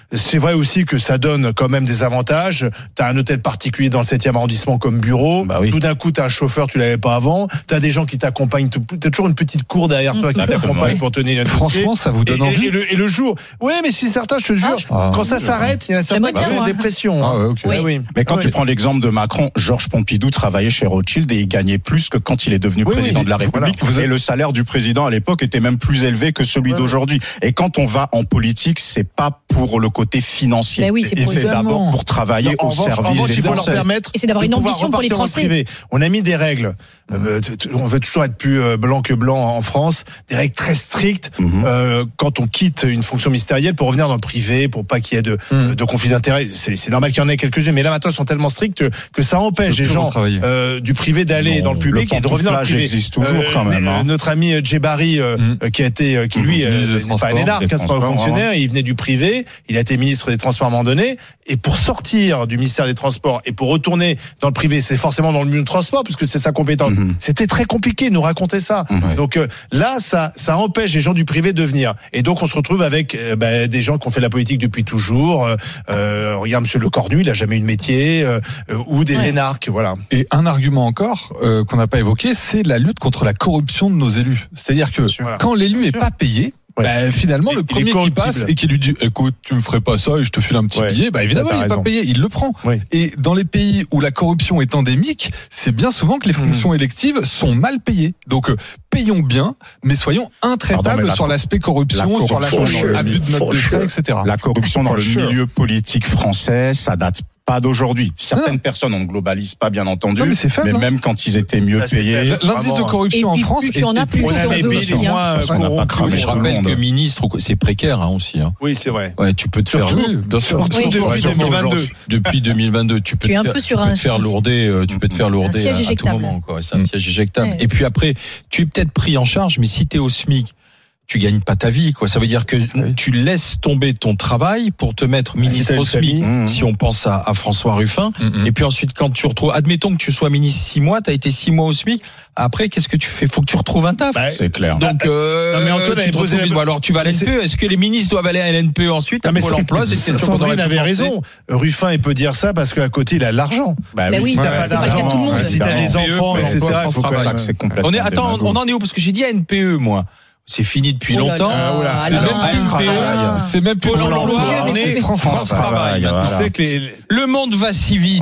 c'est vrai aussi que ça donne quand même des avantages. T'as un hôtel particulier dans le septième arrondissement comme bureau. Bah oui. Tout d'un coup, t'as un chauffeur, tu l'avais pas avant. T'as des gens qui t'accompagnent. T'as toujours une petite cour derrière toi qui t'accompagne pour tenir une Franchement, ça vous donne et, envie. Et, et, le, et le jour, ouais, mais si certains, je te jure, Ah, quand ça s'arrête, il y en a certains qui font moi. des dépressions. Ah, ouais, ok. Oui. Ah oui. Mais quand Ah tu oui. prends l'exemple de Macron, Georges Pompidou travaillait chez Rothschild et il gagnait plus que quand il est devenu Oui, président oui. de la République. Voilà. Et le salaire du président à l'époque était même plus élevé que celui Ouais, d'aujourd'hui. Et quand on va en politique, c'est pas pour le côté financier. Ben oui, c'est pour c'est les d'abord pour travailler En au revanche, en service revanche, des il faut leur Français. permettre Et c'est d'avoir de une pouvoir ambition pour les repartir dans le Français. privé. On a mis des règles. Euh, t- t- on veut toujours être plus euh, blanc que blanc en France. Des règles très strictes Mhm. euh, quand on quitte une fonction ministérielle pour revenir dans le privé, pour pas qu'il y ait de, Mhm. de conflit d'intérêts. C'est, c'est normal qu'il y en ait quelques-unes, mais là maintenant ils sont tellement stricts que, que ça empêche De les plus gens retravailler. euh, du privé d'aller Non, dans le public le et de revenir dans le pantouflage privé. existe toujours quand même, hein. Notre ami euh, Djebari, euh, Mhm. euh, qui a été, euh, qui lui, Mhm. euh, Ministre des c'est pas un Transports, énarque, des hein, c'est pas un Transports, fonctionnaire, il venait du privé, il a été ministre des Transports à un moment donné, et pour sortir du ministère des Transports et pour retourner dans le privé, c'est forcément dans le milieu du transport, puisque c'est sa compétence. Mhm. C'était très compliqué de nous raconter ça. Mhm. Donc euh, là, ça, ça empêche les gens du privé de venir. Et donc on se retrouve avec euh, bah, des gens qui ont fait la politique depuis toujours. Euh, euh, regarde Monsieur Le Cornu, il a jamais eu de métier, euh, euh, ou des Ouais. énarques, voilà. Et un argument encore euh, qu'on n'a pas évoqué, c'est la lutte contre la corruption de nos élus. C'est-à-dire que Voilà. quand l'élu est pas payé, Ouais. bah, finalement, Il- le il est premier qui corruptible. passe et qui lui dit écoute, tu me ferais pas ça et je te file un petit Ouais. billet, bah évidemment, T'as il est raison. pas payé, il le prend. Oui. Et dans les pays où la corruption est endémique, c'est bien souvent que les fonctions électives sont mal payées. Donc, euh, payons bien, mais soyons intraitables Pardon, mais la sur cor- l'aspect corruption, la sur la corruption, abus de notes de frais, et cetera. La corruption dans For le sure. milieu politique français, ça date pas d'aujourd'hui. Certaines personnes, on ne globalise pas bien entendu, Non, mais c'est faible, hein. même quand ils étaient mieux Ça, c'est payés. faible. L'indice de Vraiment. corruption Et en puis, France plus tu en est as, plus est tu On en avait veux mis aussi, les hein. moins Ça, on n'a pas corrompus. cramé Je tout le rappelle monde. que ministre, c'est précaire hein, aussi. Hein. Oui, c'est vrai. Ouais, tu peux te faire Surtout, bien sûr. Oui. Depuis Ouais, deux mille vingt-deux. depuis deux mille vingt-deux, tu peux Tu es te un faire, peu tu sur peux un- te faire lourder, euh, tu peux te faire lourder siège à, à tout éjectable. moment. Quoi. C'est un Mm. siège éjectable. Ouais. Et puis après, tu es peut-être pris en charge, mais si tu es au SMIC, tu gagnes pas ta vie, quoi. Ça veut dire que tu laisses tomber ton travail pour te mettre ministre t'as au une famille. SMIC. Mmh. Si on pense à, à François Ruffin. Mhm. Et puis ensuite, quand tu retrouves, admettons que tu sois ministre six mois, t'as été six mois au SMIC. Après, qu'est-ce que tu fais? Faut que tu retrouves un taf. Bah, C'est clair. Donc, euh, Non, mais Antoine tu avait te posé retrouves- la- Bon, alors tu vas à l'N P E. Est-ce que les ministres doivent aller à l'N P E ensuite à Non, mais Pôle c'est- emploi? C'est cette question qu'on Sandrine aurait pu avait penser. raison. Ruffin, il peut dire ça parce qu'à côté, il a de l'argent. Bah Bah oui, Si t'as Ouais, pas c'est pas le cas d'argent, de tout le monde. si t'as des Évidemment. enfants, P E, et cetera, Emploi il faut France quand Travail. même. c'est complètement On est, attends, démago. on en est où? Parce que j'ai dit N P E, moi. C'est fini depuis Oh là longtemps. là, Ah, oula. ah C'est là même là. pas N P E. Ah. C'est même plus Pôle Pôle emploi, emploi, on est c'est France France Travail. Travail. Voilà. Tu sais que les, Le monde va si vite.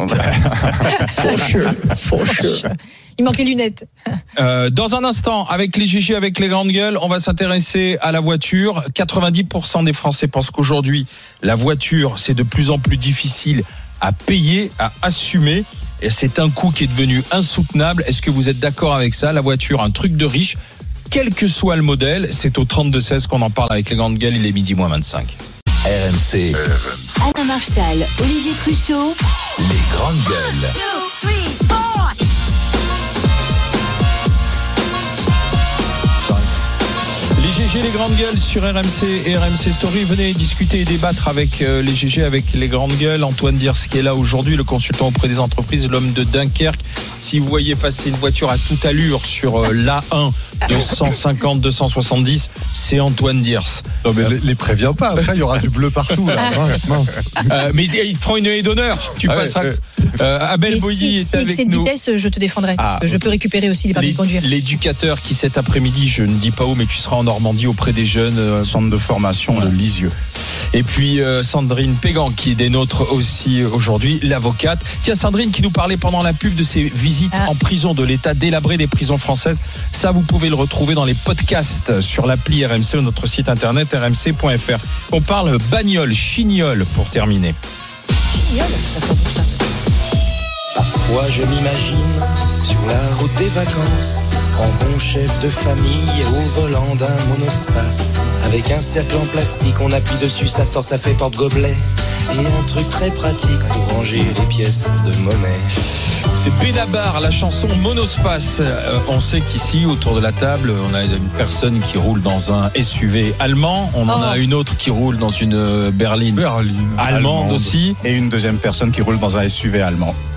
Il manque les lunettes. Euh, dans un instant, avec les G G, avec les grandes gueules, on va s'intéresser à la voiture. quatre-vingt-dix pour cent des Français pensent qu'aujourd'hui, la voiture, c'est de plus en plus difficile à payer, à assumer. Et c'est un coût qui est devenu insoutenable. Est-ce que vous êtes d'accord avec ça? La voiture, un truc de riche, quel que soit le modèle. C'est au trente-deux seize qu'on en parle avec les grandes gueules. Il est midi moins vingt-cinq. R M C, Alain Marchal, Olivier Truchot, les grandes gueules. Les G G, les grandes gueules sur R M C et R M C Story. Venez discuter et débattre avec euh, les G G, avec les grandes gueules. Antoine Diers qui est là aujourd'hui, le consultant auprès des entreprises, l'homme de Dunkerque. Si vous voyez passer une voiture à toute allure sur euh, l'A un de cent cinquante, deux cent soixante-dix, c'est Antoine Diers. Non, mais les, les préviens pas. Après, il y aura du bleu partout. Là. Mince. Euh, mais il te prend une haie d'honneur. Tu Ah ouais, passeras. ouais. Euh, Abel Mais Boilly si, est si avec excès de nous. vitesse, je te défendrai. Ah, je peux récupérer aussi les permis de conduire. L'éducateur qui cet après-midi, je ne dis pas où, mais tu seras en Normandie auprès des jeunes. euh, Centre de formation de Lisieux. Et puis euh, Sandrine Pégan qui est des nôtres aussi aujourd'hui, l'avocate. Tiens, Sandrine qui nous parlait pendant la pub de ses visites Ah. en prison, de l'état délabré des prisons françaises. Ça, vous pouvez le retrouver dans les podcasts sur l'appli R M C ou notre site internet r m c point f r. On parle bagnole, chignole pour terminer. Génial, ça sent bon, ça. Parfois je m'imagine sur la route des vacances, en bon chef de famille au volant d'un monospace. Avec un cercle en plastique, on appuie dessus, ça sort, ça fait porte-gobelet. Et un truc très pratique pour ranger les pièces de monnaie. C'est Benabar, la chanson Monospace. Euh, on sait qu'ici, autour de la table, on a une personne qui roule dans un S U V allemand. On en Oh. a une autre qui roule dans une euh, berline Berlin. allemande aussi. Et une deuxième personne qui roule dans un S U V allemand.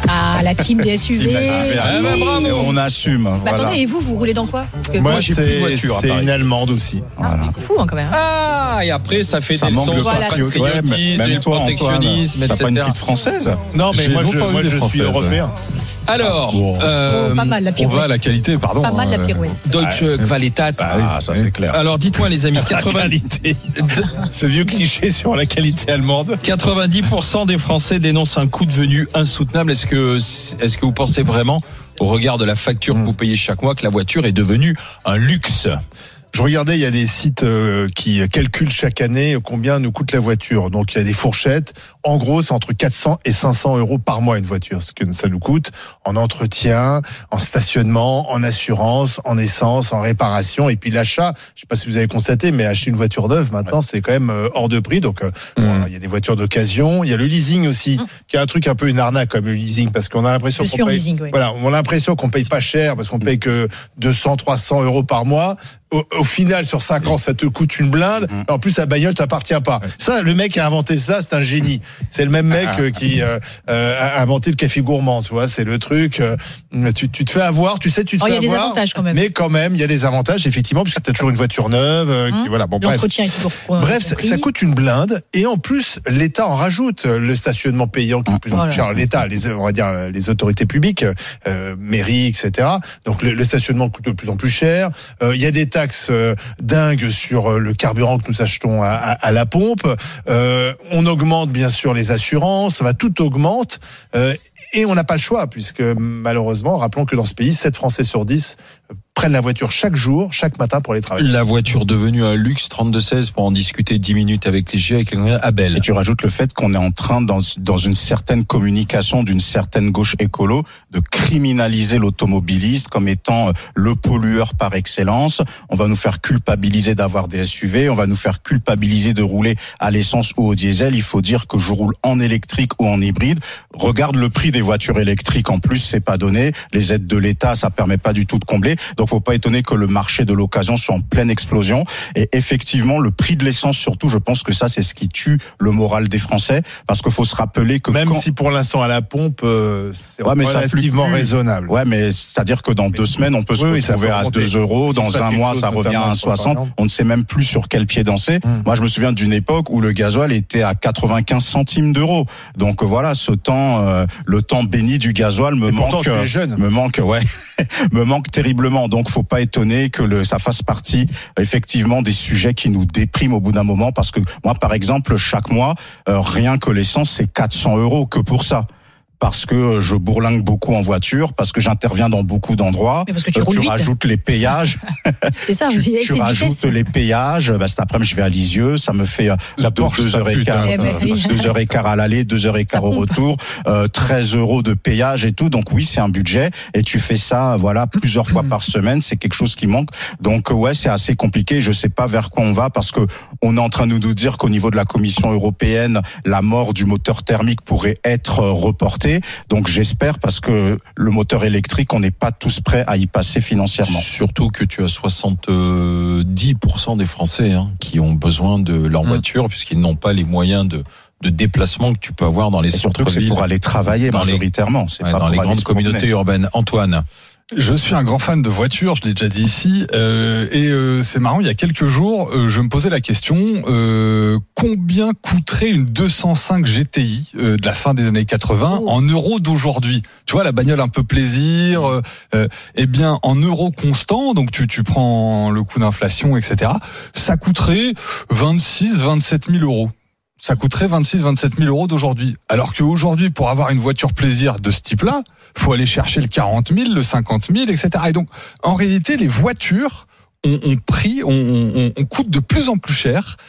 Ah, la team des S U V. Ah, bah, bravo. Et on assume. Bah, voilà. Attendez, et vous, vous roulez dans quoi? Parce que Moi, moi, j'ai c'est, plus de voiture à c'est Paris. une Allemande aussi. Voilà. c'est fou, hein, quand même. Ah, et après, ça fait Ça des manque leçons de sur le patriotisme. Ouais, mais- patriotisme, même le toi, Antoine, protectionnisme, t'as pas une et cetera. petite française? Non, mais J'ai moi, je, longtemps moi, eu des je suis françaises, européen. Alors, Bon. euh, Oh, pas mal la On pirouette. va à la qualité, pardon. Pas mal la euh, pirouette. Deutsche Qualität. Ah, ça c'est clair. Alors, dites-moi, les amis, La quatre-vingts qualité. Ce vieux cliché sur la qualité allemande. quatre-vingt-dix pour cent des Français dénoncent un coût de venu insoutenable. Est-ce que, est-ce que vous pensez vraiment, au regard de la facture que vous payez chaque mois, que la voiture est devenue un luxe? Je regardais, il y a des sites euh, qui calculent chaque année combien nous coûte la voiture. Donc il y a des fourchettes. En gros, c'est entre quatre cents et cinq cents euros par mois une voiture, ce que ça nous coûte en entretien, en stationnement, en assurance, en essence, en réparation. Et puis l'achat, je sais pas si vous avez constaté, mais acheter une voiture neuve maintenant, c'est quand même euh, hors de prix. Donc euh, Mmh. bon, il y a des voitures d'occasion. Il y a le leasing aussi, Mmh. qui est un truc un peu une arnaque comme le leasing, parce qu'on a l'impression Je qu'on suis en paye. leasing, oui. Voilà, on a l'impression qu'on paye pas cher parce qu'on paye que deux cents, trois cents euros par mois. Au, au final, sur cinq ans, ça te coûte une blinde. Mhm. En plus, la bagnole t'appartient pas. Ça, le mec qui a inventé ça, c'est un génie. C'est le même mec euh, qui euh, euh, a inventé le café gourmand, tu vois. C'est le truc. euh, tu, tu te fais avoir, tu sais, tu te Oh, fais il y a des avoir. avantages quand même. Mais quand même, il y a des avantages, effectivement, puisque t'as toujours une voiture neuve. euh, qui, Hum. voilà, bon, bref. L'entretien est toujours euh, Bref, ça, compris. ça coûte une blinde et en plus l'État en rajoute le stationnement payant qui est de plus en Voilà. plus cher. L'État, les on va dire les autorités publiques, euh, mairies, et cetera. Donc le, le stationnement coûte de plus en plus cher. Euh, Il y a des taxes euh, dingues sur le carburant que nous achetons à, à, à la pompe. Euh, on augmente bien sûr les assurances, ça va tout augmente. Euh, et on n'a pas le choix, puisque malheureusement, rappelons que dans ce pays, sept Français sur dix prennent la voiture chaque jour, chaque matin pour aller travailler. La voiture devenue un luxe, trente-deux seize pour en discuter dix minutes avec les G, avec les Abel. Et tu rajoutes le fait qu'on est en train, dans, dans une certaine communication d'une certaine gauche écolo, de criminaliser l'automobiliste comme étant le pollueur par excellence. On va nous faire culpabiliser d'avoir des S U V, on va nous faire culpabiliser de rouler à l'essence ou au diesel. Il faut dire que je roule en électrique ou en hybride. Regarde le prix des voitures électriques, en plus, c'est pas donné. Les aides de l'État, ça permet pas du tout de combler. Donc, faut pas étonner que le marché de l'occasion soit en pleine explosion. Et effectivement, le prix de l'essence, surtout, je pense que ça, c'est ce qui tue le moral des Français. Parce qu'il faut se rappeler que même quand... si pour l'instant à la pompe, euh, c'est ouais, mais ça relativement fluctue. raisonnable. Ouais, mais c'est-à-dire que dans mais deux semaines, on peut oui, se oui, ça retrouver peut à remonter. deux euros. Si Dans se passe un quelque mois, chose, ça revient notamment à sur le soixante. variant. On ne sait même plus sur quel pied danser. Hum. Moi, je me souviens d'une époque où le gasoil était à quatre-vingt-quinze centimes d'euros. Donc voilà, ce temps, euh, le temps béni du gasoil me Et pourtant, manque, tu es jeune. me manque, ouais, me manque terriblement. Donc, faut pas étonner que le, ça fasse partie effectivement des sujets qui nous dépriment au bout d'un moment. Parce que moi, par exemple, chaque mois, euh, rien que l'essence, c'est quatre cents euros que pour ça. Parce que je bourlingue beaucoup en voiture, parce que j'interviens dans beaucoup d'endroits. Mais parce que tu Euh, roules vite. rajoutes les péages. C'est ça, tu, vous avez tu cette rajoutes vitesse. les péages. Bah, cet après-midi, je vais à Lisieux. Ça me fait euh, La deux, Porsche, deux ça heures et pue, quart, hein. Eh ben, euh, oui. deux heures et quart à l'aller, deux heures et quart au retour, euh, treize euros de péage et tout. Donc oui, c'est un budget. Et tu fais ça, voilà, plusieurs fois par semaine. C'est quelque chose qui manque. Donc ouais, c'est assez compliqué. Je sais pas vers quoi on va parce que on est en train de nous dire qu'au niveau de la Commission européenne, la mort du moteur thermique pourrait être reportée. Donc j'espère parce que le moteur électrique, on n'est pas tous prêts à y passer financièrement. Surtout que tu as soixante-dix pour cent des Français hein, qui ont besoin de leur Mmh. voiture puisqu'ils n'ont pas les moyens de, de déplacement que tu peux avoir dans les Et surtout que c'est centres-villes, pour aller travailler dans les- majoritairement. C'est ouais, pas dans pour les aller grandes se promener. communautés urbaines. Antoine, Je suis un grand fan de voitures, je l'ai déjà dit ici, euh, et euh, c'est marrant, il y a quelques jours, euh, je me posais la question, euh, combien coûterait une deux cent cinq G T I euh, de la fin des années quatre-vingts Oh. en euros d'aujourd'hui? Tu vois, la bagnole un peu plaisir, euh, euh, eh bien en euros constants, donc tu, tu prends le coût d'inflation, et cetera, ça coûterait vingt-six, vingt-sept mille euros. Ça coûterait vingt-six, vingt-sept mille euros d'aujourd'hui. Alors qu'aujourd'hui, pour avoir une voiture plaisir de ce type-là, faut aller chercher le quarante mille, le cinquante mille, et cetera. Et donc, en réalité, les voitures ont, ont pris, ont, ont, ont coûtent de plus en plus cher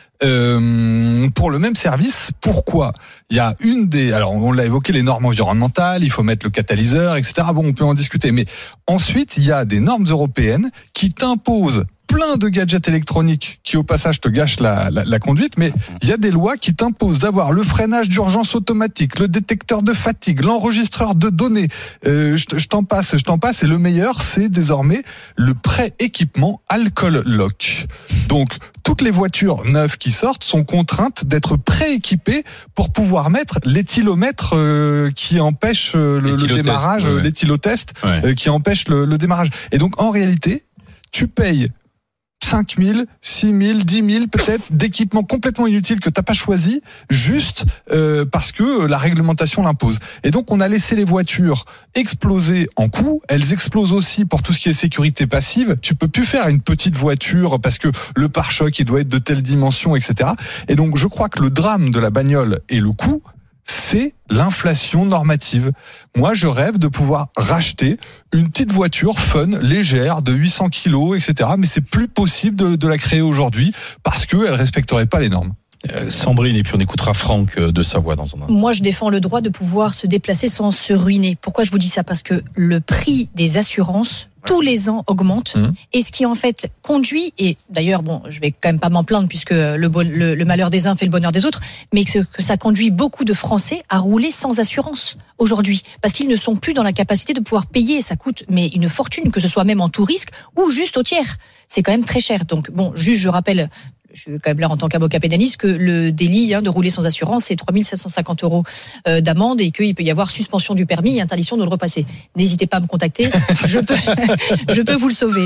euh, pour le même service. Pourquoi? Il y a une des, alors on l'a évoqué, les normes environnementales, il faut mettre le catalyseur, et cetera. Bon, on peut en discuter. Mais ensuite, il y a des normes européennes qui t'imposent plein de gadgets électroniques qui au passage te gâchent la, la, la conduite, mais il y a des lois qui t'imposent d'avoir le freinage d'urgence automatique, le détecteur de fatigue, l'enregistreur de données, euh, je, je t'en passe, je t'en passe, et le meilleur, c'est désormais le pré-équipement Alcool Lock. Donc, toutes les voitures neuves qui sortent sont contraintes d'être pré-équipées pour pouvoir mettre l'éthylomètre euh, qui empêche euh, le, le démarrage, ouais. l'éthylotest ouais. euh, qui empêche le, le démarrage. Et donc, en réalité, tu payes cinq mille, six mille, dix mille peut-être d'équipements complètement inutiles que t'as pas choisi juste euh, parce que la réglementation l'impose. Et donc on a laissé les voitures exploser en coût. Elles explosent aussi pour tout ce qui est sécurité passive. Tu peux plus faire une petite voiture parce que le pare-choc il doit être de telle dimension, et cetera. Et donc je crois que le drame de la bagnole et le coût, c'est l'inflation normative. Moi, je rêve de pouvoir racheter une petite voiture fun, légère, de huit cents kilos, et cetera. Mais c'est plus possible de, de la créer aujourd'hui parce qu'elle respecterait pas les normes. Euh, Sandrine, et puis on écoutera Franck de Savoie dans un instant. Moi, je défends le droit de pouvoir se déplacer sans se ruiner. Pourquoi je vous dis ça ? Parce que le prix des assurances tous les ans augmente, mmh. et ce qui en fait conduit, et d'ailleurs bon, je vais quand même pas m'en plaindre puisque le, le, le malheur des uns fait le bonheur des autres, mais que, que ça conduit beaucoup de Français à rouler sans assurance aujourd'hui, parce qu'ils ne sont plus dans la capacité de pouvoir payer, ça coûte mais une fortune, que ce soit même en tout risque ou juste au tiers, c'est quand même très cher. Donc bon, juste je rappelle, je suis quand même là en tant qu'avocat pénaliste, que le délit hein, de rouler sans assurance, c'est trois mille sept cent cinquante euros euh, d'amende et qu'il peut y avoir suspension du permis et interdiction de le repasser. N'hésitez pas à me contacter, je peux, je peux vous le sauver.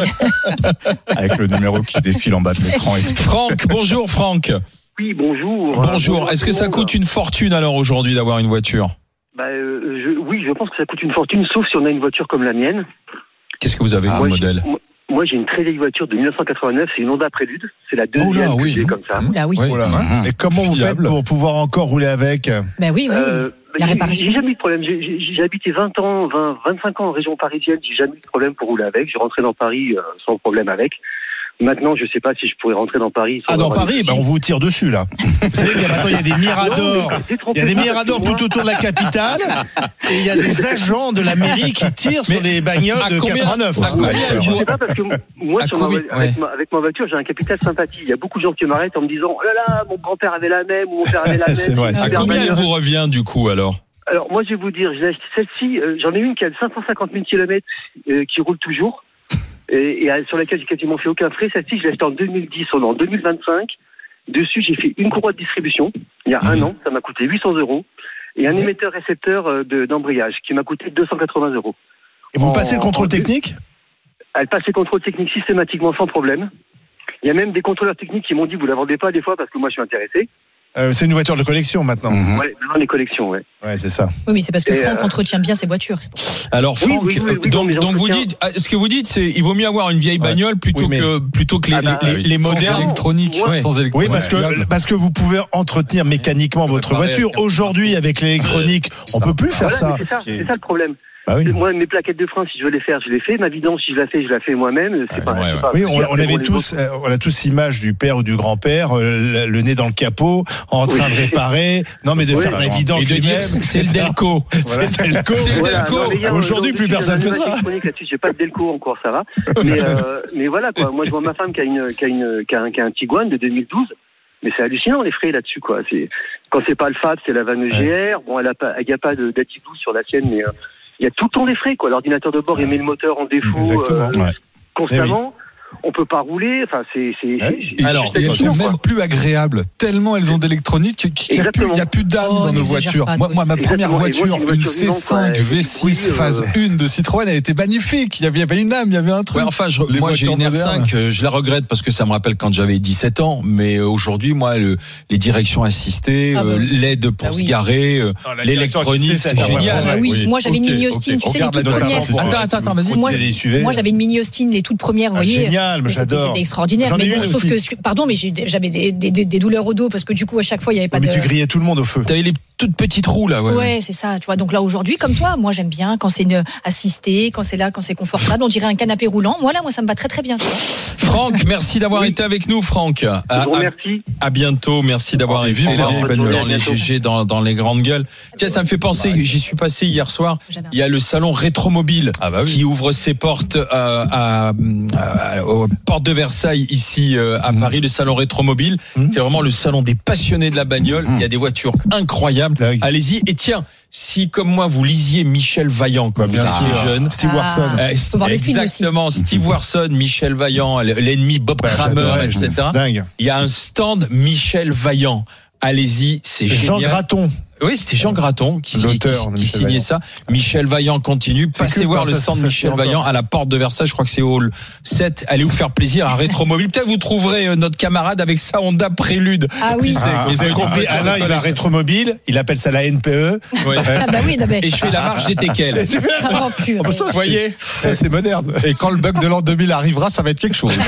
Avec le numéro qui défile en bas de l'écran. Franck, bonjour Franck. Oui, bonjour. Bonjour, bonjour est-ce que ça coûte une fortune alors aujourd'hui d'avoir une voiture ? bah, euh, je, Oui, je pense que ça coûte une fortune, sauf si on a une voiture comme la mienne. Qu'est-ce que vous avez comme ah, modèle ? Moi, j'ai une très vieille voiture de dix-neuf cent quatre-vingt-neuf, c'est une Honda Prélude. C'est la deuxième oh là, oui. que j'ai comme ça. Là, oui. Oh là, mmh. Et comment vous faites pour pouvoir encore rouler avec ? Ben oui, oui. Euh, la j'ai, réparation. J'ai jamais eu de problème. J'ai, j'ai, j'ai habité vingt ans, vingt, vingt-cinq ans en région parisienne. J'ai jamais eu de problème pour rouler avec. J'ai rentré dans Paris euh, sans problème avec. Maintenant, je sais pas si je pourrais rentrer dans Paris. Sans ah, dans Paris, bah, on vous tire dessus, là. Vous savez qu'il y a maintenant, il y a des miradors. Il y a des miradors tout autour de la capitale. Et il y a des agents de la mairie qui tirent mais sur les bagnoles de combien, quatre-vingt-neuf. À combien, je sais pas, parce que moi, sur combien, ma, ouais. avec, ma, avec ma voiture, j'ai un capital sympathie. Il y a beaucoup de gens qui m'arrêtent en me disant, oh là là, mon grand-père avait la même, ou mon père avait la même. C'est vrai. À combien elle vous revient, du coup, alors? Alors, moi, je vais vous dire, j'ai acheté celle-ci, euh, j'en ai une qui a cinq cent cinquante mille kilomètres, euh, qui roule toujours. Et, et sur laquelle j'ai quasiment fait aucun frais. Celle-ci, je l'ai achetée en deux mille dix, on est en deux mille vingt-cinq. Dessus, j'ai fait une courroie de distribution, il y a mmh. un an, ça m'a coûté huit cents euros. Et un mmh. émetteur-récepteur de, d'embrayage, qui m'a coûté deux cent quatre-vingts euros. Et vous en, passez le contrôle technique ? Elle passe les contrôles techniques systématiquement, sans problème. Il y a même des contrôleurs techniques qui m'ont dit, vous la vendez pas des fois, parce que moi, je suis intéressé. Euh, c'est une voiture de collection maintenant. Mmh. Ouais, maintenant les collections, ouais. Ouais, c'est ça. Oui, mais c'est parce que et Franck euh... entretient bien ses voitures. Alors Franck, oui, oui, oui, oui, donc, non, donc vous dites, ce que vous dites, c'est il vaut mieux avoir une vieille bagnole ouais. plutôt oui, mais... que plutôt que les, ah bah, les, les, les modernes électroniques. Ouais. Sans électronique. Oui, parce que parce que vous pouvez entretenir mécaniquement votre voiture. Aujourd'hui, avec l'électronique, on peut plus faire ça. C'est ça, c'est ça le problème. Bah oui. Moi, mes plaquettes de frein, si je veux les faire, je les fais. Ma vidange, si je la fais, je la fais moi-même. C'est ouais, pas, ouais, c'est ouais. pas oui, on, on avait tous, euh, on a tous l'image du père ou du grand-père, euh, le nez dans le capot, en train oui. de réparer. Non, mais de oui, faire la vidange et de dire, c'est le Delco. Voilà. C'est le Delco. C'est le voilà. Delco. Non, aujourd'hui, aujourd'hui, plus personne fait ça. Là-dessus, j'ai pas de Delco encore, ça va. Mais, euh, mais voilà, quoi. Moi, je vois ma femme qui a une, qui a une, qui a un, qui a un Tiguan de deux mille douze. Mais c'est hallucinant, les frais là-dessus, quoi. C'est, quand c'est pas le Fab, c'est la vanne G R. Bon, elle a pas, il y a pas de, d'Attitude sur la sienne, mais, euh, il y a tout le temps des frais, quoi. L'ordinateur de bord, il met le moteur en défaut euh, ouais. constamment. On peut pas rouler. Enfin, c'est. c'est, ouais. c'est Alors, elles sont même plus agréables. Tellement elles ont d'électronique qu'il n'y a, plus, il y a plus d'âme oh, dans nos voitures. Moi, moi, ma première voiture, moi, une, une C cinq V six oui, phase euh... un de Citroën, elle était magnifique. Il y avait, il y avait une âme, il y avait un truc. Ouais, enfin, je, moi, j'ai une R cinq. Euh, je la regrette parce que ça me rappelle quand j'avais dix-sept ans. Mais euh, aujourd'hui, moi, le, les directions assistées, ah, bah, euh, l'aide pour ah, oui. se garer, euh, non, l'électronique, c'est génial. Ah, oui, moi, j'avais une Mini Austin. Tu sais, les toutes premières. Attends, attends, vas-y. Moi, j'avais une Mini Austin, les toutes premières, vous voyez. Génial, j'adore. Extraordinaire, mais bon, sauf que, pardon, mais j'avais des, des, des douleurs au dos parce que du coup, à chaque fois, il n'y avait pas mais de. Mais tu grillais tout le monde au feu. T'avais les toutes petites roues, là, ouais. Ouais, c'est ça, tu vois. Donc là, aujourd'hui, comme toi, moi, j'aime bien quand c'est une assistée, quand c'est là, quand c'est confortable. On dirait un canapé roulant. Moi, là, moi, ça me va très, très bien, tu vois. Franck, merci d'avoir oui. été avec nous, Franck. À, à, merci. À bientôt. Merci d'avoir été dans, dans, dans les G G, dans, dans les grandes gueules. Tiens, ça me fait penser, ouais. j'y suis passé hier soir. Il y a le salon Rétromobile ah bah oui. qui ouvre ses portes euh, à, à, aux portes de Versailles, ici euh, à mmh. Paris, le salon Rétromobile. Mmh. C'est vraiment le salon des passionnés de la bagnole. Mmh. Il y a des voitures incroyables. Mmh. Allez-y. Et tiens, si comme moi vous lisiez Michel Vaillant quand bah, vous étiez ah. jeune, Steve Warson, ah. euh, exactement, Steve Warson, Michel Vaillant, l'ennemi Bob bah, Kramer, et cetera. Dingue. Il y a un stand Michel Vaillant. Allez-y, c'est Jean génial. Graton. Oui, c'était Jean Graton qui, qui, qui signait Vaillant. Ça. Michel Vaillant continue. Passez voir le stand de Michel Vaillant à la porte de Versailles. Je crois que c'est au hall sept. Allez vous faire plaisir à Rétromobile. Peut-être vous trouverez notre camarade avec sa Honda Prélude. Ah oui. Ah, vous avez compris. Alain, il va à Rétromobile. Il appelle ça la N P E. Ouais. Ah bah oui, non mais. Et je fais la marche des teckels. Oh, purée. Vous voyez, ça c'est moderne. Et quand le bug de l'an deux mille arrivera, ça va être quelque chose.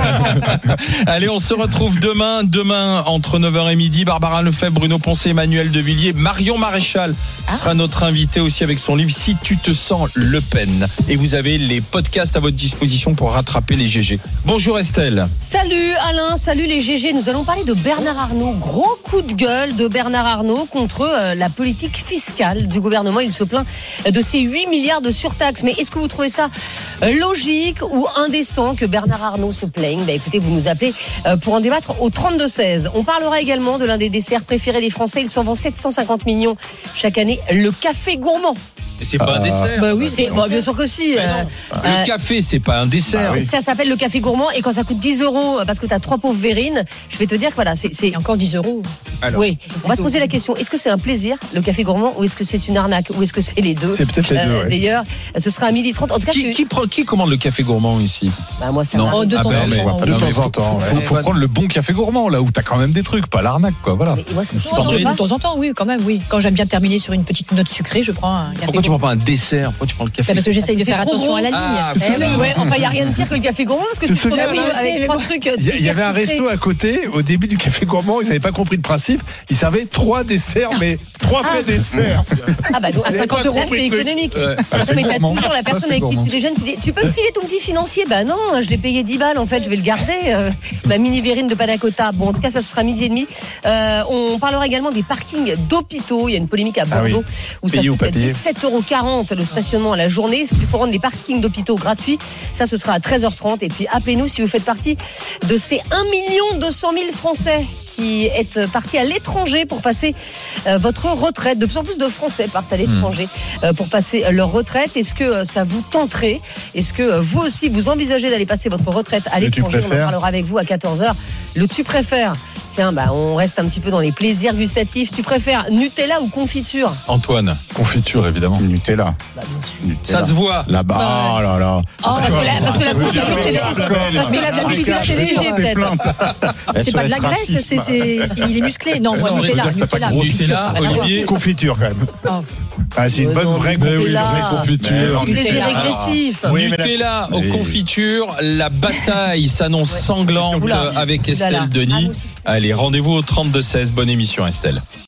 Allez, on se retrouve demain. Demain, entre neuf heures et midi, Barbara Lefebvre, Bruno Poncet, Emmanuel Devilliers, Marion Maréchal sera notre invité aussi avec son livre Si tu te sens Le Pen. Et vous avez les podcasts à votre disposition pour rattraper les G G. Bonjour Estelle. Salut Alain, salut les G G. Nous allons parler de Bernard Arnault. Gros coup de gueule de Bernard Arnault contre euh, la politique fiscale du gouvernement. Il se plaint de ces huit milliards de surtaxes. Mais est-ce que vous trouvez ça euh, logique ou indécent que Bernard Arnault se plaigne? Bah, écoutez, vous nous appelez euh, pour en débattre au trente-deux seize. On parlera également de l'un des desserts préférés des Français. Il s'en vend sept cent cinquante millions chaque année, le café gourmand. Mais c'est pas euh, un dessert. Bah oui, c'est bon, bien sûr que si. Euh, le euh, café, c'est pas un dessert. Bah oui. Ça s'appelle le café gourmand et quand ça coûte dix euros parce que t'as trois pauvres verrines, je vais te dire que voilà, c'est, c'est encore dix euros. Alors, oui. On va se poser la question, est-ce que c'est un plaisir, le café gourmand, ou est-ce que c'est une arnaque, ou est-ce que c'est les deux? C'est peut-être les deux. Euh, ouais. D'ailleurs, ce sera à midi trente. En tout cas, qui, tu... qui, prend, qui commande le café gourmand ici? Bah moi, ça non. Oh, de ah temps ben, en mais, temps. De non, temps en temps. Faut, faut, faut prendre le bon café gourmand, là où t'as quand même des trucs, pas l'arnaque, quoi. Voilà. Mais moi, de temps en temps, oui, quand même, oui. Quand j'aime bien terminer sur une petite note sucrée, je prends un café. Pourquoi tu prends pas un dessert? Pourquoi tu prends le café? Parce que j'essaye de faire attention à la ligne. Ah, eh oui, ouais, enfin, il n'y a rien de pire que le café gourmand parce que tu te retrouves avec trois trucs. Il y avait un resto à côté, au début du café gourmand, ils n'avaient pas compris le principe. Ils servaient trois desserts, mais trois vrais ah. desserts. Ah bah donc à cinquante euros, c'est économique. Ouais. Ah, mais t'as toujours la personne avec qui tu déjeunes qui dit tu peux me filer ton petit financier? Bah non, je l'ai payé dix balles en fait, je vais le garder. Euh, ma mini verrine de panna cotta. Bon, en tout cas, ça sera midi et demi. Euh, on parlera également des parkings d'hôpitaux. Il y a une polémique à Bordeaux ah oui. où ça coûte dix-sept euros quarante le stationnement à la journée. Est-ce qu'il faut rendre les parkings d'hôpitaux gratuits? Ça, ce sera à treize heures trente. Et puis appelez-nous si vous faites partie de ces un million deux cent mille Français qui êtes partis à l'étranger pour passer euh, votre retraite. De plus en plus de Français partent à l'étranger euh, pour passer leur retraite. Est-ce que euh, ça vous tenterait? Est-ce que euh, vous aussi, vous envisagez d'aller passer votre retraite à l'étranger? On en parlera avec vous à quatorze heures. Le tu préfères? Tiens, bah, on reste un petit peu dans les plaisirs gustatifs. Tu préfères Nutella ou confiture? Antoine. Confiture, évidemment. Nutella. Bah, Nutella. Ça se voit. Là-bas. Bah, oh là là. Oh, parce que la, parce que la confiture, c'est léger. Parce que la confiture, c'est léger, peut-être. C'est pas de la graisse, c'est, c'est, il est musclé. Non, moi, Nutella, Nutella. Nutella, Olivier. Confiture, quand même. Oh. Ah, c'est une bonne vraie confiture. Plaisir régressif. Nutella aux confitures. La bataille s'annonce sanglante avec Estelle Denis. Allez, rendez-vous au trente-deux seize. Bonne émission, Estelle.